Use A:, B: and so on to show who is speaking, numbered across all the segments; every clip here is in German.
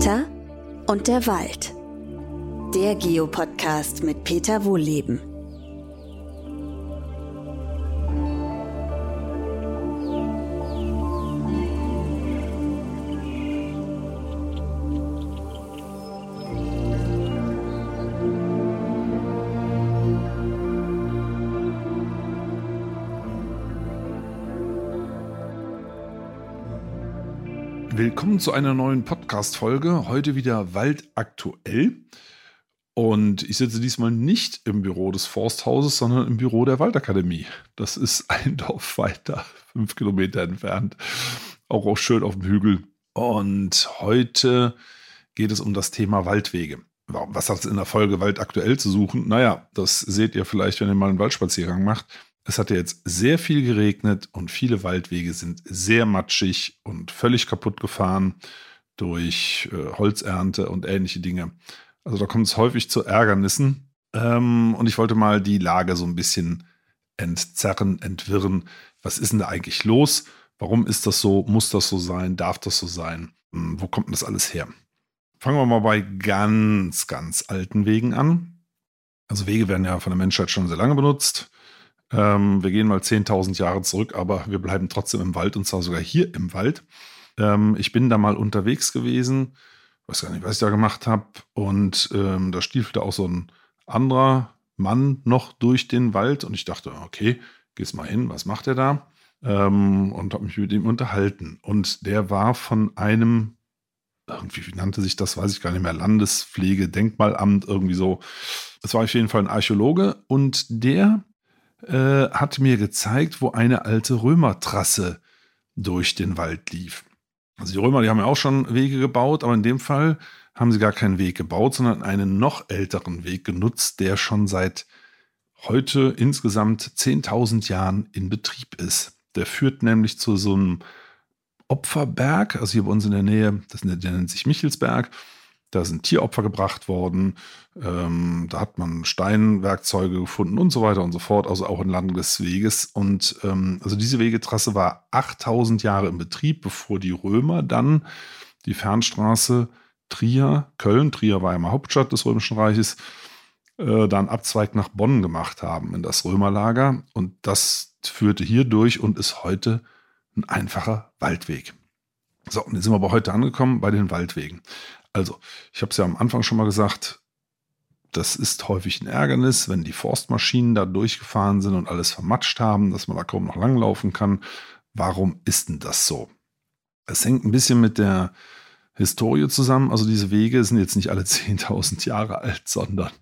A: Peter und der Wald. Der Geopodcast mit Peter Wohlleben.
B: Willkommen zu einer neuen Podcast-Folge. Heute wieder Wald aktuell. Und ich sitze diesmal nicht im Büro des Forsthauses, sondern im Büro der Waldakademie. Das ist ein Dorf weiter, 5 Kilometer entfernt. Auch schön auf dem Hügel. Und heute geht es um das Thema Waldwege. Was hat es in der Folge Wald aktuell zu suchen? Naja, das seht ihr vielleicht, wenn ihr mal einen Waldspaziergang macht. Es hat ja jetzt sehr viel geregnet und viele Waldwege sind sehr matschig und völlig kaputt gefahren durch Holzernte und ähnliche Dinge. Also da kommt es häufig zu Ärgernissen. Und ich wollte mal die Lage so ein bisschen entzerren, entwirren. Was ist denn da eigentlich los? Warum ist das so? Muss das so sein? Darf das so sein? Wo kommt denn das alles her? Fangen wir mal bei ganz, ganz alten Wegen an. Also Wege werden ja von der Menschheit schon sehr lange benutzt. Wir gehen mal 10.000 Jahre zurück, aber wir bleiben trotzdem im Wald und zwar sogar hier im Wald. Ich bin da mal unterwegs gewesen, weiß gar nicht, was ich da gemacht habe. Und da stiefelte auch so ein anderer Mann noch durch den Wald und ich dachte, okay, geh's mal hin, was macht er da? Und habe mich mit ihm unterhalten. Und der war von einem, irgendwie wie nannte sich das, weiß ich gar nicht mehr, Landespflege, Denkmalamt, irgendwie so. Das war auf jeden Fall ein Archäologe und der hat mir gezeigt, wo eine alte Römertrasse durch den Wald lief. Also die Römer, die haben ja auch schon Wege gebaut, aber in dem Fall haben sie gar keinen Weg gebaut, sondern einen noch älteren Weg genutzt, der schon seit heute insgesamt 10.000 Jahren in Betrieb ist. Der führt nämlich zu so einem Opferberg, also hier bei uns in der Nähe, der nennt sich Michelsberg. Da sind Tieropfer gebracht worden, da hat man Steinwerkzeuge gefunden und so weiter und so fort, also auch entlang des Weges. Und also diese Wegetrasse war 8.000 Jahre in Betrieb, bevor die Römer dann die Fernstraße Trier war ja mal Hauptstadt des Römischen Reiches, dann Abzweig nach Bonn gemacht haben in das Römerlager. Und das führte hier durch und ist heute ein einfacher Waldweg. So, und jetzt sind wir aber heute angekommen bei den Waldwegen. Also, ich habe es ja am Anfang schon mal gesagt, das ist häufig ein Ärgernis, wenn die Forstmaschinen da durchgefahren sind und alles vermatscht haben, dass man da kaum noch langlaufen kann. Warum ist denn das so? Es hängt ein bisschen mit der Historie zusammen. Also diese Wege sind jetzt nicht alle 10.000 Jahre alt, sondern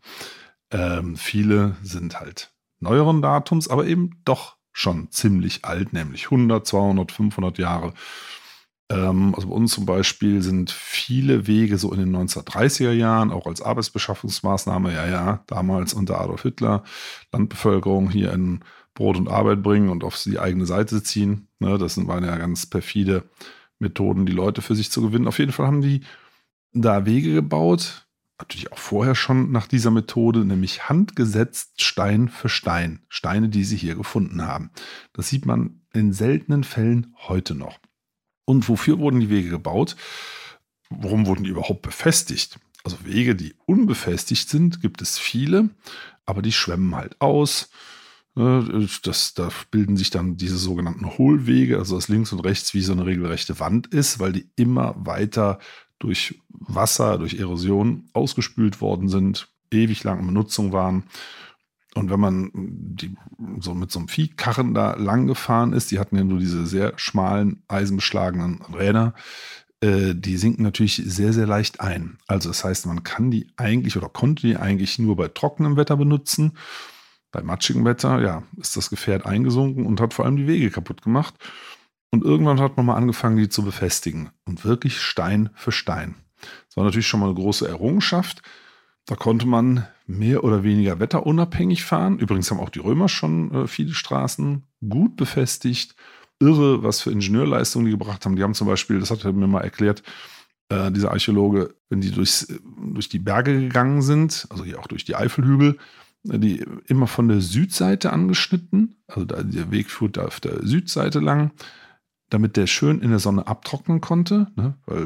B: viele sind halt neueren Datums, aber eben doch schon ziemlich alt, nämlich 100, 200, 500 Jahre. Also bei uns zum Beispiel sind viele Wege so in den 1930er Jahren, auch als Arbeitsbeschaffungsmaßnahme, damals unter Adolf Hitler, Landbevölkerung hier in Brot und Arbeit bringen und auf die eigene Seite ziehen. Ne, das waren ja ganz perfide Methoden, die Leute für sich zu gewinnen. Auf jeden Fall haben die da Wege gebaut, natürlich auch vorher schon nach dieser Methode, nämlich handgesetzt Stein für Stein. Steine, die sie hier gefunden haben. Das sieht man in seltenen Fällen heute noch. Und wofür wurden die Wege gebaut? Warum wurden die überhaupt befestigt? Also Wege, die unbefestigt sind, gibt es viele, aber die schwemmen halt aus. Da bilden sich dann diese sogenannten Hohlwege, also dass links und rechts wie so eine regelrechte Wand ist, weil die immer weiter durch Wasser, durch Erosion ausgespült worden sind, ewig lang in Benutzung waren. Und wenn man so mit so einem Viehkarren da lang gefahren ist, die hatten ja nur diese sehr schmalen, eisenbeschlagenen Räder, die sinken natürlich sehr, sehr leicht ein. Also das heißt, man kann die eigentlich oder konnte die eigentlich nur bei trockenem Wetter benutzen. Bei matschigem Wetter, ist das Gefährt eingesunken und hat vor allem die Wege kaputt gemacht. Und irgendwann hat man mal angefangen, die zu befestigen. Und wirklich Stein für Stein. Das war natürlich schon mal eine große Errungenschaft. Da konnte man mehr oder weniger wetterunabhängig fahren. Übrigens haben auch die Römer schon viele Straßen gut befestigt. Irre, was für Ingenieurleistungen die gebracht haben. Die haben zum Beispiel, das hat er mir mal erklärt, dieser Archäologe, wenn die durch die Berge gegangen sind, also hier auch durch die Eifelhügel, die immer von der Südseite angeschnitten. Also der Weg führt auf der Südseite lang, damit der schön in der Sonne abtrocknen konnte, ne? Weil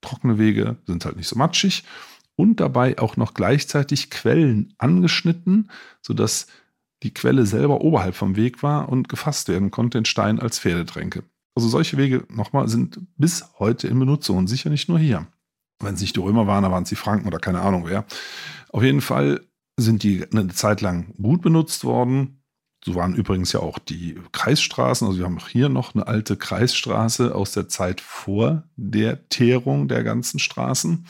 B: trockene Wege sind halt nicht so matschig und dabei auch noch gleichzeitig Quellen angeschnitten, sodass die Quelle selber oberhalb vom Weg war und gefasst werden konnte in Stein als Pferdetränke. Also solche Wege, nochmal, sind bis heute in Benutzung und sicher nicht nur hier. Wenn es nicht die Römer waren, dann waren es die Franken oder keine Ahnung wer. Auf jeden Fall sind die eine Zeit lang gut benutzt worden. So waren übrigens ja auch die Kreisstraßen. Also wir haben hier noch eine alte Kreisstraße aus der Zeit vor der Teerung der ganzen Straßen.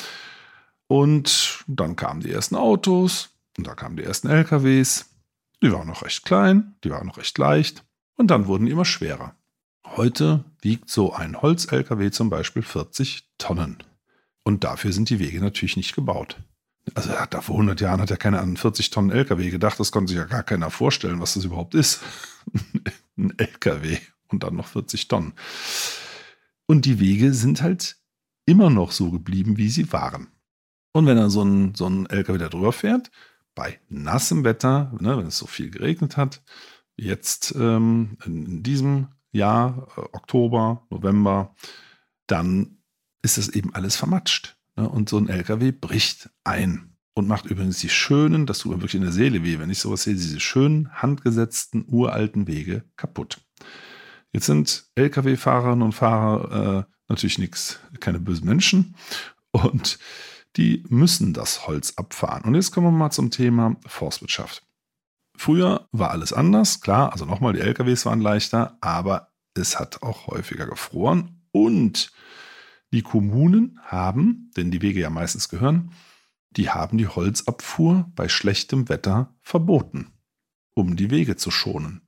B: Und dann kamen die ersten Autos und da kamen die ersten LKWs. Die waren noch recht klein, die waren noch recht leicht und dann wurden die immer schwerer. Heute wiegt so ein Holz-LKW zum Beispiel 40 Tonnen. Und dafür sind die Wege natürlich nicht gebaut. Also da vor 100 Jahren hat ja keiner an einen 40 Tonnen LKW gedacht. Das konnte sich ja gar keiner vorstellen, was das überhaupt ist. Ein LKW und dann noch 40 Tonnen. Und die Wege sind halt immer noch so geblieben, wie sie waren. Und wenn da so ein LKW da drüber fährt, bei nassem Wetter, ne, wenn es so viel geregnet hat, wie jetzt in diesem Jahr, Oktober, November, dann ist das eben alles vermatscht. Ne? Und so ein LKW bricht ein und macht übrigens die schönen, das tut mir wirklich in der Seele weh, wenn ich sowas sehe, diese schönen, handgesetzten, uralten Wege kaputt. Jetzt sind LKW-Fahrerinnen und Fahrer natürlich keine bösen Menschen und die müssen das Holz abfahren. Und jetzt kommen wir mal zum Thema Forstwirtschaft. Früher war alles anders, klar, also nochmal, die LKWs waren leichter, aber es hat auch häufiger gefroren und die Kommunen haben, denn die Wege ja meistens gehören, die haben die Holzabfuhr bei schlechtem Wetter verboten, um die Wege zu schonen.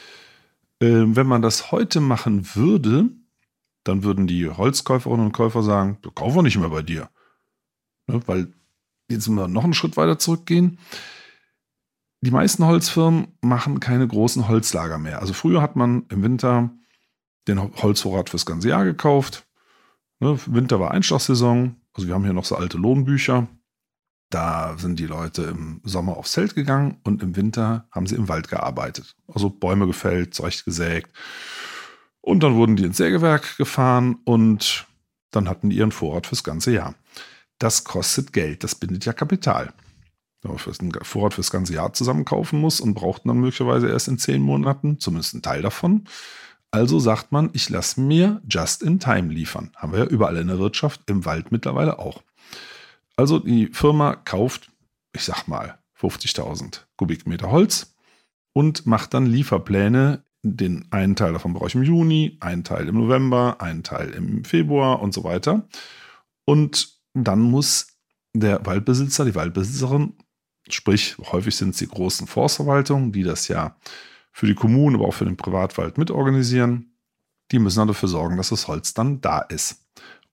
B: Wenn man das heute machen würde, dann würden die Holzkäuferinnen und Käufer sagen, wir kaufen nicht mehr bei dir. Ne, weil jetzt müssen wir noch einen Schritt weiter zurückgehen. Die meisten Holzfirmen machen keine großen Holzlager mehr. Also früher hat man im Winter den Holzvorrat fürs ganze Jahr gekauft. Winter war Einstachsaison, also wir haben hier noch so alte Lohnbücher. Da sind die Leute im Sommer aufs Feld gegangen und im Winter haben sie im Wald gearbeitet. Also Bäume gefällt, zurechtgesägt. Und dann wurden die ins Sägewerk gefahren und dann hatten die ihren Vorrat fürs ganze Jahr. Das kostet Geld, das bindet ja Kapital. Wenn man einen Vorrat fürs ganze Jahr zusammenkaufen muss und braucht dann möglicherweise erst in 10 Monaten, zumindest einen Teil davon. Also sagt man, ich lasse mir just in time liefern. Haben wir ja überall in der Wirtschaft, im Wald mittlerweile auch. Also die Firma kauft, ich sag mal, 50.000 Kubikmeter Holz und macht dann Lieferpläne. Den einen Teil davon brauche ich im Juni, einen Teil im November, einen Teil im Februar und so weiter. Und dann muss der Waldbesitzer, die Waldbesitzerin, sprich häufig sind es die großen Forstverwaltungen, die das ja für die Kommunen, aber auch für den Privatwald mitorganisieren, die müssen dann dafür sorgen, dass das Holz dann da ist.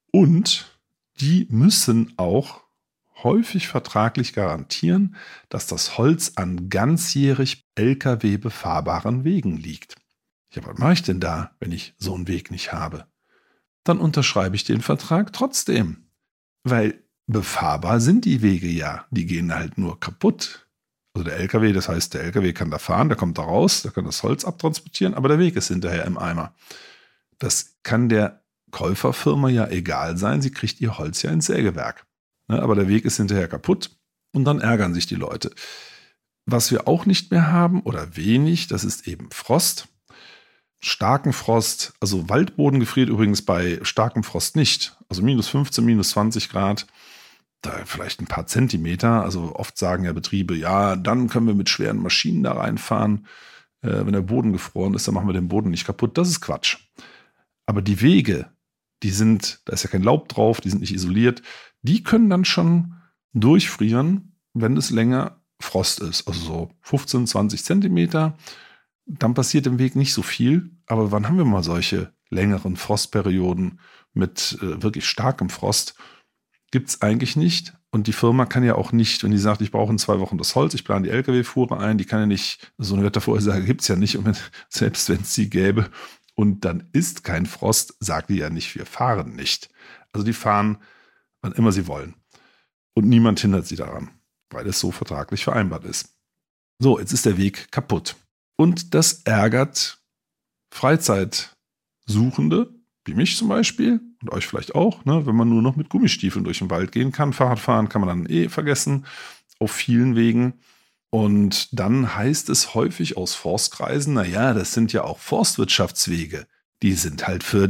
B: Und die müssen auch häufig vertraglich garantieren, dass das Holz an ganzjährig LKW befahrbaren Wegen liegt. Ja, was mache ich denn da, wenn ich so einen Weg nicht habe? Dann unterschreibe ich den Vertrag trotzdem. Weil befahrbar sind die Wege ja, die gehen halt nur kaputt. Also der LKW, das heißt, der LKW kann da fahren, der kommt da raus, der kann das Holz abtransportieren, aber der Weg ist hinterher im Eimer. Das kann der Käuferfirma ja egal sein, sie kriegt ihr Holz ja ins Sägewerk. Aber der Weg ist hinterher kaputt und dann ärgern sich die Leute. Was wir auch nicht mehr haben oder wenig, das ist eben Frost. Starken Frost, also Waldboden gefriert übrigens bei starkem Frost nicht. Also minus 15, minus 20 Grad, da vielleicht ein paar Zentimeter. Also oft sagen ja Betriebe, ja, dann können wir mit schweren Maschinen da reinfahren. Wenn der Boden gefroren ist, dann machen wir den Boden nicht kaputt. Das ist Quatsch. Aber die Wege, da ist ja kein Laub drauf, die sind nicht isoliert, die können dann schon durchfrieren, wenn es länger Frost ist. Also so 15, 20 Zentimeter. Dann passiert im Weg nicht so viel. Aber wann haben wir mal solche längeren Frostperioden mit wirklich starkem Frost? Gibt es eigentlich nicht. Und die Firma kann ja auch nicht, wenn die sagt, ich brauche in 2 Wochen das Holz, ich plane die LKW-Fuhre ein, die kann ja nicht, so eine Wettervorhersage gibt es ja nicht. Und selbst wenn es sie gäbe und dann ist kein Frost, sagt die ja nicht, wir fahren nicht. Also die fahren, wann immer sie wollen. Und niemand hindert sie daran, weil es so vertraglich vereinbart ist. So, jetzt ist der Weg kaputt. Und das ärgert Freizeitsuchende, wie mich zum Beispiel und euch vielleicht auch, ne, wenn man nur noch mit Gummistiefeln durch den Wald gehen kann. Fahrradfahren kann man dann vergessen auf vielen Wegen. Und dann heißt es häufig aus Forstkreisen, naja, das sind ja auch Forstwirtschaftswege. Die sind halt für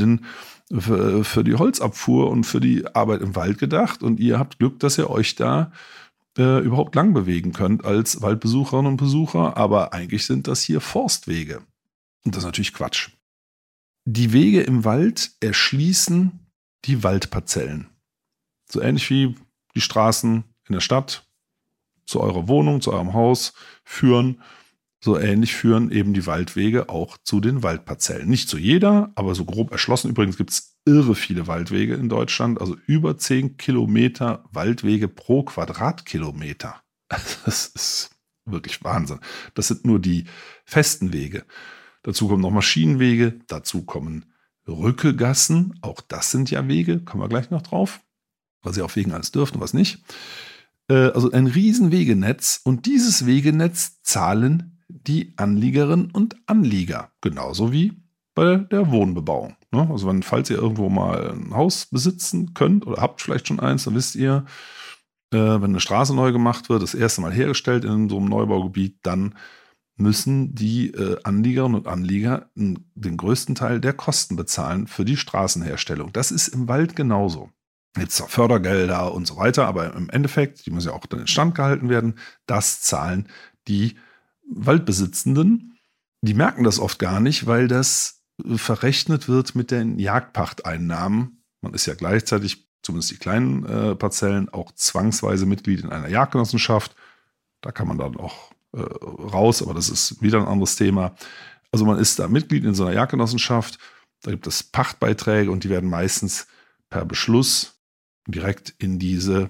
B: die Holzabfuhr und für die Arbeit im Wald gedacht. Und ihr habt Glück, dass ihr euch da überhaupt lang bewegen könnt als Waldbesucherinnen und Besucher. Aber eigentlich sind das hier Forstwege. Und das ist natürlich Quatsch. Die Wege im Wald erschließen die Waldparzellen. So ähnlich wie die Straßen in der Stadt zu eurer Wohnung, zu eurem Haus führen. So ähnlich führen eben die Waldwege auch zu den Waldparzellen. Nicht zu jeder, aber so grob erschlossen. Übrigens gibt es irre viele Waldwege in Deutschland. Also über 10 Kilometer Waldwege pro Quadratkilometer. Das ist wirklich Wahnsinn. Das sind nur die festen Wege. Dazu kommen noch Maschinenwege, dazu kommen Rückegassen, auch das sind ja Wege, kommen wir gleich noch drauf, was ihr auf Wegen alles dürft und was nicht. Also ein riesen Wegenetz und dieses Wegenetz zahlen die Anliegerinnen und Anlieger, genauso wie bei der Wohnbebauung. Also falls ihr irgendwo mal ein Haus besitzen könnt oder habt vielleicht schon eins, dann wisst ihr, wenn eine Straße neu gemacht wird, das erste Mal hergestellt in so einem Neubaugebiet, dann müssen die Anliegerinnen und Anlieger den größten Teil der Kosten bezahlen für die Straßenherstellung. Das ist im Wald genauso. Jetzt auch Fördergelder und so weiter, aber im Endeffekt, die müssen ja auch dann instand gehalten werden, das zahlen die Waldbesitzenden. Die merken das oft gar nicht, weil das verrechnet wird mit den Jagdpachteinnahmen. Man ist ja gleichzeitig, zumindest die kleinen Parzellen, auch zwangsweise Mitglied in einer Jagdgenossenschaft. Da kann man dann auch raus, aber das ist wieder ein anderes Thema. Also man ist da Mitglied in so einer Jagdgenossenschaft, da gibt es Pachtbeiträge und die werden meistens per Beschluss direkt in diese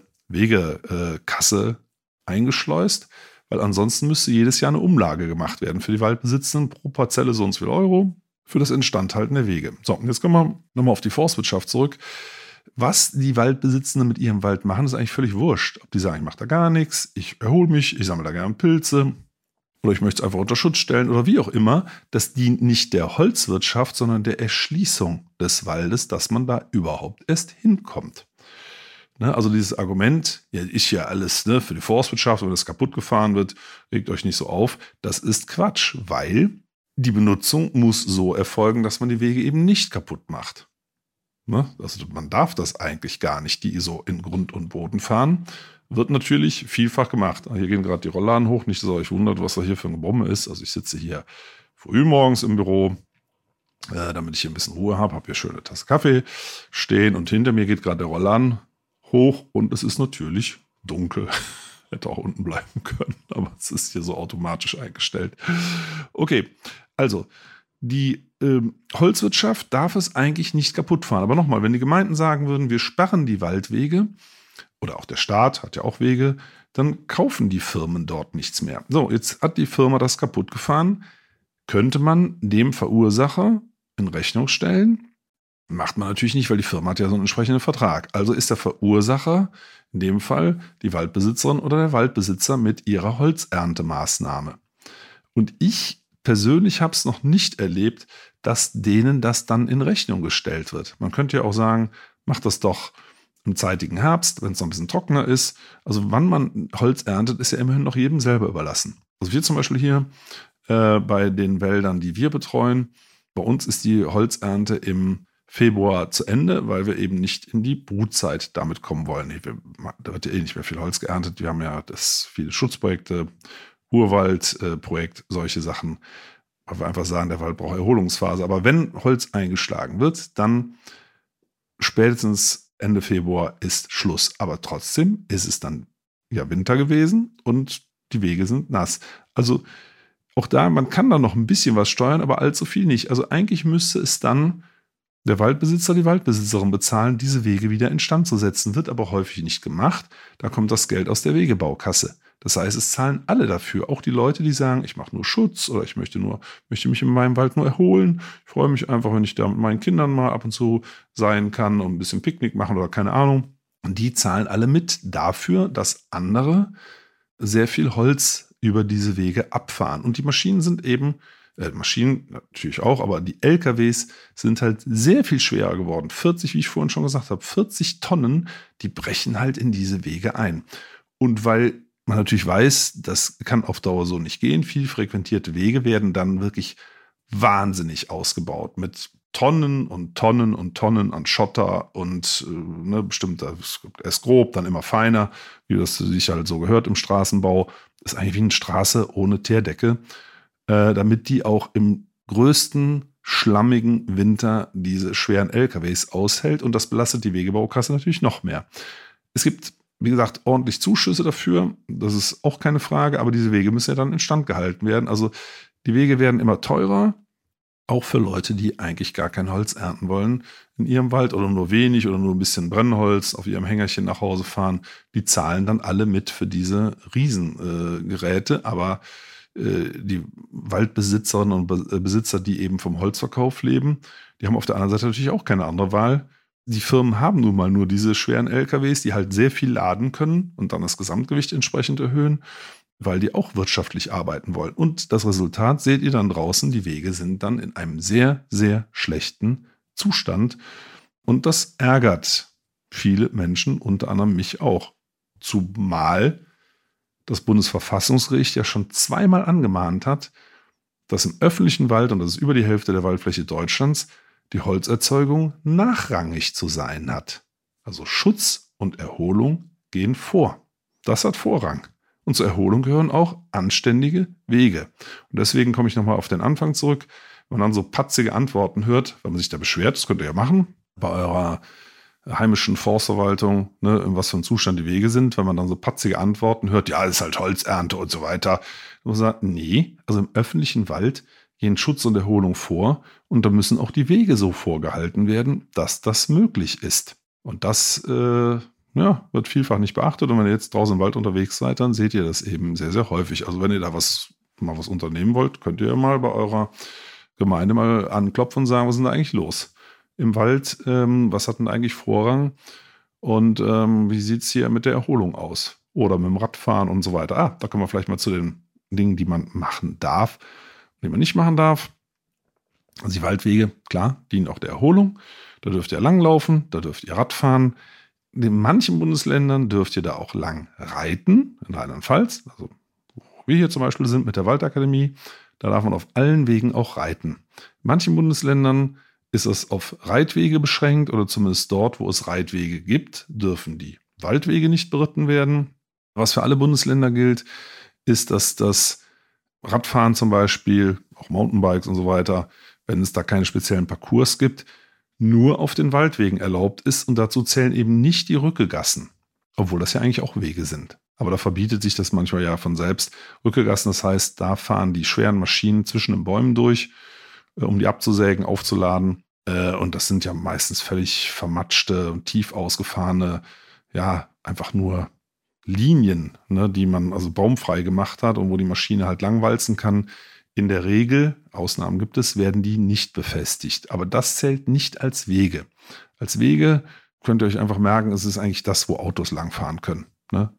B: Wegekasse eingeschleust, weil ansonsten müsste jedes Jahr eine Umlage gemacht werden für die Waldbesitzenden pro Parzelle so und so viel Euro für das Instandhalten der Wege. So, und jetzt kommen wir nochmal auf die Forstwirtschaft zurück. Was die Waldbesitzenden mit ihrem Wald machen, ist eigentlich völlig wurscht. Ob die sagen, ich mache da gar nichts, ich erhole mich, ich sammle da gerne Pilze oder ich möchte es einfach unter Schutz stellen oder wie auch immer. Das dient nicht der Holzwirtschaft, sondern der Erschließung des Waldes, dass man da überhaupt erst hinkommt. Also dieses Argument, ja, ist ja alles für die Forstwirtschaft, wenn das kaputt gefahren wird, regt euch nicht so auf. Das ist Quatsch, weil die Benutzung muss so erfolgen, dass man die Wege eben nicht kaputt macht. Also man darf das eigentlich gar nicht, die so in Grund und Boden fahren. Wird natürlich vielfach gemacht. Hier gehen gerade die Rollladen hoch, nicht, dass ihr euch wundert, was da hier für eine Bombe ist. Also ich sitze hier früh morgens im Büro, damit ich hier ein bisschen Ruhe habe hier schön eine Tasse Kaffee stehen und hinter mir geht gerade der Rollladen hoch und es ist natürlich dunkel. Hätte auch unten bleiben können, aber es ist hier so automatisch eingestellt. Okay, also die Holzwirtschaft darf es eigentlich nicht kaputt fahren. Aber nochmal, wenn die Gemeinden sagen würden, wir sperren die Waldwege oder auch der Staat hat ja auch Wege, dann kaufen die Firmen dort nichts mehr. So, jetzt hat die Firma das kaputt gefahren. Könnte man dem Verursacher in Rechnung stellen? Macht man natürlich nicht, weil die Firma hat ja so einen entsprechenden Vertrag. Also ist der Verursacher in dem Fall die Waldbesitzerin oder der Waldbesitzer mit ihrer Holzerntemaßnahme. Und ich persönlich habe es noch nicht erlebt, dass denen das dann in Rechnung gestellt wird. Man könnte ja auch sagen, macht das doch im zeitigen Herbst, wenn es noch ein bisschen trockener ist. Also wann man Holz erntet, ist ja immerhin noch jedem selber überlassen. Also wir zum Beispiel hier bei den Wäldern, die wir betreuen, bei uns ist die Holzernte im Februar zu Ende, weil wir eben nicht in die Brutzeit damit kommen wollen. Da wird ja eh nicht mehr viel Holz geerntet. Wir haben ja viele Schutzprojekte, Urwaldprojekt, solche Sachen, weil wir einfach sagen, der Wald braucht Erholungsphase. Aber wenn Holz eingeschlagen wird, dann spätestens Ende Februar ist Schluss. Aber trotzdem ist es dann ja Winter gewesen und die Wege sind nass. Also auch da, man kann da noch ein bisschen was steuern, aber allzu viel nicht. Also eigentlich müsste es dann der Waldbesitzer, die Waldbesitzerin bezahlen, diese Wege wieder instand zu setzen. Wird aber häufig nicht gemacht. Da kommt das Geld aus der Wegebaukasse. Das heißt, es zahlen alle dafür. Auch die Leute, die sagen, ich mache nur Schutz oder ich möchte mich in meinem Wald nur erholen. Ich freue mich einfach, wenn ich da mit meinen Kindern mal ab und zu sein kann und ein bisschen Picknick machen oder keine Ahnung. Und die zahlen alle mit dafür, dass andere sehr viel Holz über diese Wege abfahren. Und die Maschinen sind eben Maschinen natürlich auch, aber die LKWs sind halt sehr viel schwerer geworden. 40, wie ich vorhin schon gesagt habe, 40 Tonnen, die brechen halt in diese Wege ein. Und weil man natürlich weiß, das kann auf Dauer so nicht gehen, viel frequentierte Wege werden dann wirklich wahnsinnig ausgebaut mit Tonnen und Tonnen und Tonnen an Schotter und bestimmt erst grob, dann immer feiner, wie das sich halt so gehört im Straßenbau. Das ist eigentlich wie eine Straße ohne Teerdecke, damit die auch im größten schlammigen Winter diese schweren LKWs aushält, und das belastet die Wegebaukasse natürlich noch mehr. Es gibt, wie gesagt, ordentlich Zuschüsse dafür, das ist auch keine Frage, aber diese Wege müssen ja dann instand gehalten werden. Also die Wege werden immer teurer, auch für Leute, die eigentlich gar kein Holz ernten wollen in ihrem Wald oder nur wenig oder nur ein bisschen Brennholz auf ihrem Hängerchen nach Hause fahren. Die zahlen dann alle mit für diese Riesengeräte, aber die Waldbesitzerinnen und Besitzer, die eben vom Holzverkauf leben, die haben auf der anderen Seite natürlich auch keine andere Wahl. Die Firmen haben nun mal nur diese schweren LKWs, die halt sehr viel laden können und dann das Gesamtgewicht entsprechend erhöhen, weil die auch wirtschaftlich arbeiten wollen. Und das Resultat seht ihr dann draußen, die Wege sind dann in einem sehr, sehr schlechten Zustand. Und das ärgert viele Menschen, unter anderem mich auch. Zumal das Bundesverfassungsgericht ja schon zweimal angemahnt hat, dass im öffentlichen Wald, und das ist über die Hälfte der Waldfläche Deutschlands, die Holzerzeugung nachrangig zu sein hat. Also Schutz und Erholung gehen vor. Das hat Vorrang. Und zur Erholung gehören auch anständige Wege. Und deswegen komme ich nochmal auf den Anfang zurück. Wenn man dann so patzige Antworten hört, wenn man sich da beschwert, das könnt ihr ja machen, bei eurer heimischen Forstverwaltung, ne, in was für einem Zustand die Wege sind, wenn man dann so patzige Antworten hört, ja, ist halt Holzernte und so weiter. Und man sagt, nee, also im öffentlichen Wald gehen Schutz und Erholung vor, und da müssen auch die Wege so vorgehalten werden, dass das möglich ist. Und das wird vielfach nicht beachtet, und wenn ihr jetzt draußen im Wald unterwegs seid, dann seht ihr das eben sehr, sehr häufig. Also wenn ihr da mal was unternehmen wollt, könnt ihr mal bei eurer Gemeinde mal anklopfen und sagen, was ist denn da eigentlich los im Wald? Was hat denn eigentlich Vorrang? Und wie sieht es hier mit der Erholung aus? Oder mit dem Radfahren und so weiter. Da kommen wir vielleicht mal zu den Dingen, die man machen darf, die man nicht machen darf. Also die Waldwege, klar, dienen auch der Erholung. Da dürft ihr langlaufen, da dürft ihr Radfahren. In manchen Bundesländern dürft ihr da auch lang reiten, in Rheinland-Pfalz, also wo wir hier zum Beispiel sind mit der Waldakademie, da darf man auf allen Wegen auch reiten. In manchen Bundesländern ist es auf Reitwege beschränkt, oder zumindest dort, wo es Reitwege gibt, dürfen die Waldwege nicht beritten werden. Was für alle Bundesländer gilt, ist, dass das Radfahren zum Beispiel, auch Mountainbikes und so weiter, wenn es da keine speziellen Parcours gibt, nur auf den Waldwegen erlaubt ist, und dazu zählen eben nicht die Rückegassen, obwohl das ja eigentlich auch Wege sind. Aber da verbietet sich das manchmal ja von selbst. Rückegassen, das heißt, da fahren die schweren Maschinen zwischen den Bäumen durch, um die abzusägen, aufzuladen. Und das sind ja meistens völlig vermatschte und tief ausgefahrene, ja, einfach nur Linien, ne, die man also baumfrei gemacht hat und wo die Maschine halt langwalzen kann. In der Regel, Ausnahmen gibt es, werden die nicht befestigt. Aber das zählt nicht als Wege. Als Wege könnt ihr euch einfach merken, es ist eigentlich das, wo Autos langfahren können. Ne?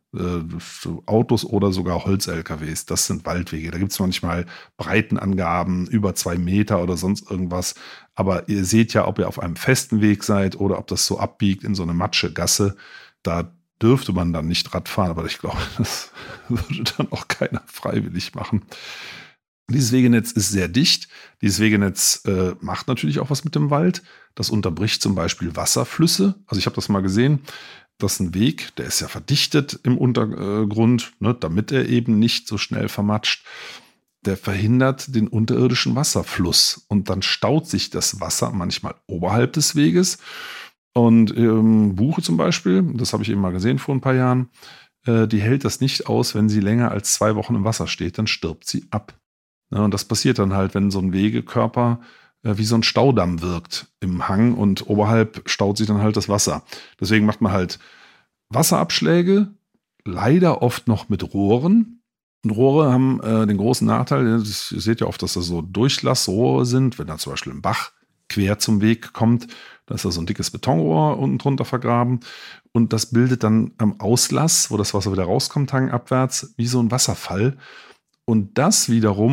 B: Autos oder sogar Holz-LKWs, das sind Waldwege. Da gibt es manchmal Breitenangaben über 2 Meter oder sonst irgendwas. Aber ihr seht ja, ob ihr auf einem festen Weg seid oder ob das so abbiegt in so eine Matschegasse. Da dürfte man dann nicht Rad fahren, aber ich glaube, das würde dann auch keiner freiwillig machen. Dieses Wegenetz ist sehr dicht. Dieses Wegenetz macht natürlich auch was mit dem Wald. Das unterbricht zum Beispiel Wasserflüsse. Also ich habe das mal gesehen. Das ist ein Weg, der ist ja verdichtet im Untergrund, ne, damit er eben nicht so schnell vermatscht. Der verhindert den unterirdischen Wasserfluss. Und dann staut sich das Wasser manchmal oberhalb des Weges. Und Buche zum Beispiel, das habe ich eben mal gesehen vor ein paar Jahren, die hält das nicht aus, wenn sie länger als 2 Wochen im Wasser steht, dann stirbt sie ab. Ja, und das passiert dann halt, wenn so ein Wegekörper wie so ein Staudamm wirkt im Hang, und oberhalb staut sich dann halt das Wasser. Deswegen macht man halt Wasserabschläge, leider oft noch mit Rohren. Und Rohre haben den großen Nachteil, ihr seht ja oft, dass das so Durchlassrohre sind, wenn da zum Beispiel ein Bach quer zum Weg kommt, da ist da so ein dickes Betonrohr unten drunter vergraben, und das bildet dann am Auslass, wo das Wasser wieder rauskommt, hangabwärts, wie so ein Wasserfall. Und das wiederum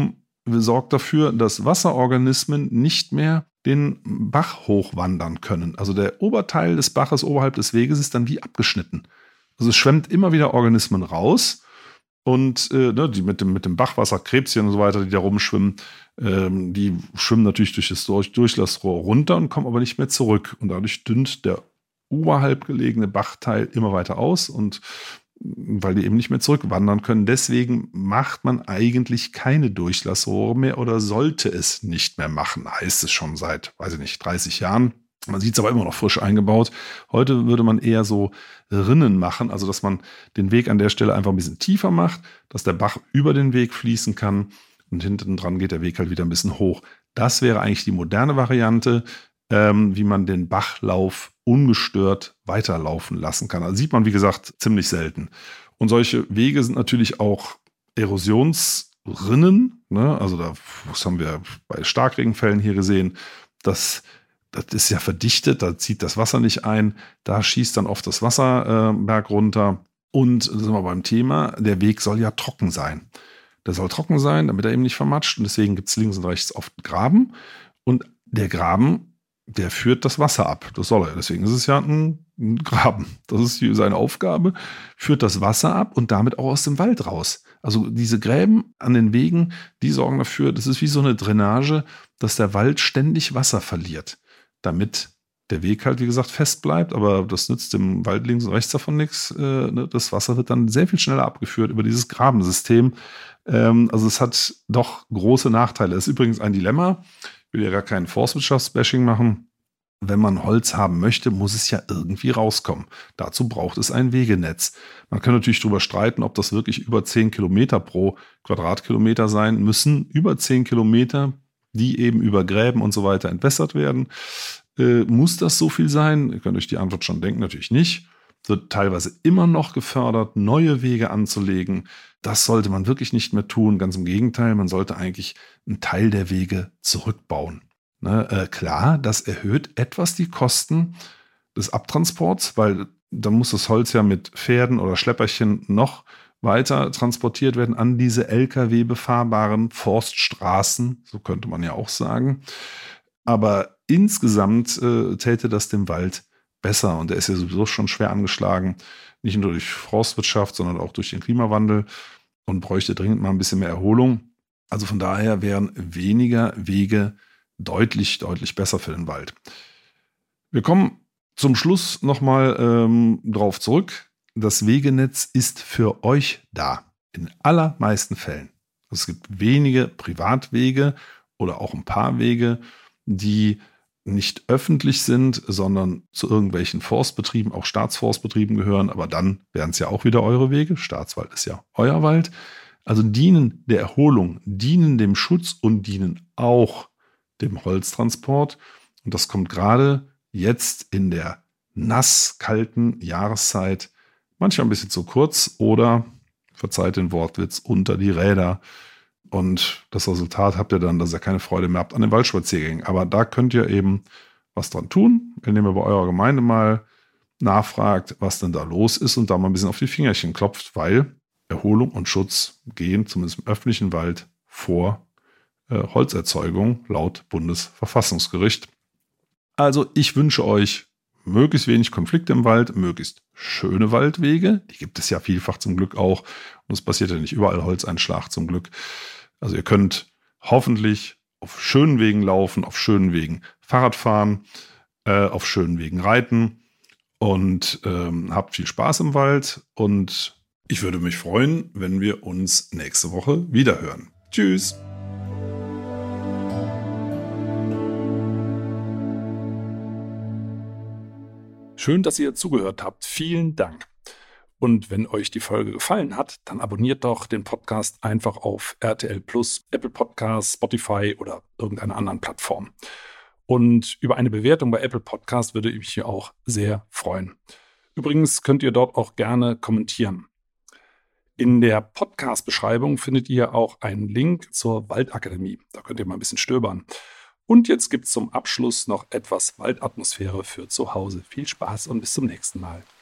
B: sorgt dafür, dass Wasserorganismen nicht mehr den Bach hochwandern können. Also der Oberteil des Baches oberhalb des Weges ist dann wie abgeschnitten. Also es schwemmt immer wieder Organismen raus und die mit dem Bachwasser, Krebschen und so weiter, die da rumschwimmen, die schwimmen natürlich durch das Durchlassrohr runter und kommen aber nicht mehr zurück. Und dadurch dünnt der oberhalb gelegene Bachteil immer weiter aus und weil die eben nicht mehr zurückwandern können. Deswegen macht man eigentlich keine Durchlassrohre mehr oder sollte es nicht mehr machen, heißt es schon seit, 30 Jahren. Man sieht es aber immer noch frisch eingebaut. Heute würde man eher so Rinnen machen, also dass man den Weg an der Stelle einfach ein bisschen tiefer macht, dass der Bach über den Weg fließen kann und hinten dran geht der Weg halt wieder ein bisschen hoch. Das wäre eigentlich die moderne Variante, wie man den Bachlauf ungestört weiterlaufen lassen kann. Also sieht man, wie gesagt, ziemlich selten. Und solche Wege sind natürlich auch Erosionsrinnen. Ne? Also das haben wir bei Starkregenfällen hier gesehen. Das ist ja verdichtet, da zieht das Wasser nicht ein. Da schießt dann oft das Wasser berg runter. Und da sind wir beim Thema, der Weg soll ja trocken sein. Der soll trocken sein, damit er eben nicht vermatscht. Und deswegen gibt es links und rechts oft Graben. Und der Graben, der führt das Wasser ab. Das soll er. Deswegen ist es ja ein Graben. Das ist seine Aufgabe. Führt das Wasser ab und damit auch aus dem Wald raus. Also diese Gräben an den Wegen, die sorgen dafür, das ist wie so eine Drainage, dass der Wald ständig Wasser verliert. Damit der Weg halt, wie gesagt, fest bleibt. Aber das nützt dem Wald links und rechts davon nichts. Das Wasser wird dann sehr viel schneller abgeführt über dieses Grabensystem. Also es hat doch große Nachteile. Das ist übrigens ein Dilemma. Ich will ja gar kein Forstwirtschaftsbashing machen. Wenn man Holz haben möchte, muss es ja irgendwie rauskommen. Dazu braucht es ein Wegenetz. Man kann natürlich darüber streiten, ob das wirklich über 10 Kilometer pro Quadratkilometer sein müssen. Über 10 Kilometer, die eben über Gräben und so weiter entwässert werden. Muss das so viel sein? Ihr könnt euch die Antwort schon denken, natürlich nicht. Wird teilweise immer noch gefördert, neue Wege anzulegen. Das sollte man wirklich nicht mehr tun. Ganz im Gegenteil, man sollte eigentlich einen Teil der Wege zurückbauen. Klar, das erhöht etwas die Kosten des Abtransports, weil dann muss das Holz ja mit Pferden oder Schlepperchen noch weiter transportiert werden an diese Lkw befahrbaren Forststraßen, so könnte man ja auch sagen. Aber insgesamt täte das dem Wald besser und er ist ja sowieso schon schwer angeschlagen, nicht nur durch Forstwirtschaft, sondern auch durch den Klimawandel und bräuchte dringend mal ein bisschen mehr Erholung. Also von daher wären weniger Wege deutlich, deutlich besser für den Wald. Wir kommen zum Schluss nochmal drauf zurück. Das Wegenetz ist für euch da, in allermeisten Fällen. Es gibt wenige Privatwege oder auch ein paar Wege, die nicht öffentlich sind, sondern zu irgendwelchen Forstbetrieben, auch Staatsforstbetrieben gehören, aber dann wären es ja auch wieder eure Wege. Staatswald ist ja euer Wald. Also dienen der Erholung, dienen dem Schutz und dienen auch dem Holztransport. Und das kommt gerade jetzt in der nass-kalten Jahreszeit manchmal ein bisschen zu kurz oder, verzeiht den Wortwitz, unter die Räder. Und das Resultat habt ihr dann, dass ihr keine Freude mehr habt an den Waldspaziergängen. Aber da könnt ihr eben was dran tun, indem ihr bei eurer Gemeinde mal nachfragt, was denn da los ist und da mal ein bisschen auf die Fingerchen klopft, weil Erholung und Schutz gehen, zumindest im öffentlichen Wald, vor Holzerzeugung laut Bundesverfassungsgericht. Also ich wünsche euch möglichst wenig Konflikte im Wald, möglichst schöne Waldwege. Die gibt es ja vielfach zum Glück auch. Und es passiert ja nicht überall Holzeinschlag zum Glück. Also ihr könnt hoffentlich auf schönen Wegen laufen, auf schönen Wegen Fahrrad fahren, auf schönen Wegen reiten und habt viel Spaß im Wald. Und ich würde mich freuen, wenn wir uns nächste Woche wiederhören. Tschüss! Schön, dass ihr zugehört habt. Vielen Dank. Und wenn euch die Folge gefallen hat, dann abonniert doch den Podcast einfach auf RTL Plus, Apple Podcasts, Spotify oder irgendeiner anderen Plattform. Und über eine Bewertung bei Apple Podcast würde ich mich auch sehr freuen. Übrigens könnt ihr dort auch gerne kommentieren. In der Podcast-Beschreibung findet ihr auch einen Link zur Waldakademie. Da könnt ihr mal ein bisschen stöbern. Und jetzt gibt es zum Abschluss noch etwas Waldatmosphäre für zu Hause. Viel Spaß und bis zum nächsten Mal.